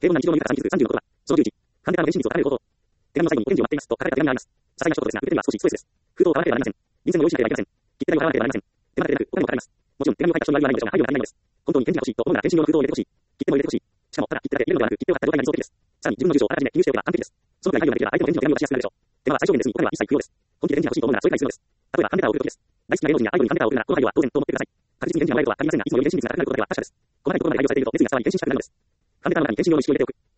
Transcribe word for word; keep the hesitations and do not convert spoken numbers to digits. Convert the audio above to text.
平凡な日常の豊かさに気づくさんじゅうの言葉。そのじゅういち、カンデラの電信率を高める方法。手紙の最後にお返事を待っていますと書かれた手紙があります。些細な一言ですが、受け手には少しストレスです。封筒を買わなければなりません。便箋も用意しなければいけません。切手紙を払わなければなりません。手間でなく、お金もかかります。もちろん、手紙を書いた人には言わないのでしょうが、配慮が足りないのです。本当に返事が欲しいと思うなら、返信用の封筒を入れてほしい。切手も入れてほしい。しかも、ただ切手だけ入れるのではなく、切手を買った状態になりそうです。さらに、自分の住所をあらかじめ記入しておけば完璧です。そのくらい配慮ができれば、相手も返事の手紙を出しやすくなるでしょう。手間は最小限ですに、お金は一切不要です。本気で返事が欲しいと思うなら、それくらい必要です。例えば、ファンレターを送るときです。大好きな芸能人がアイドルにファンレターを送るなら、この配慮は当然と思ってください。確実に返事がもらえるとは限りませんが、いつもより返信率が高くなることだけは確かです。細かいところまで配慮されていると、熱意が伝わり、返信したくなるのです。ファンレターの中に返信用の意識を入れておく。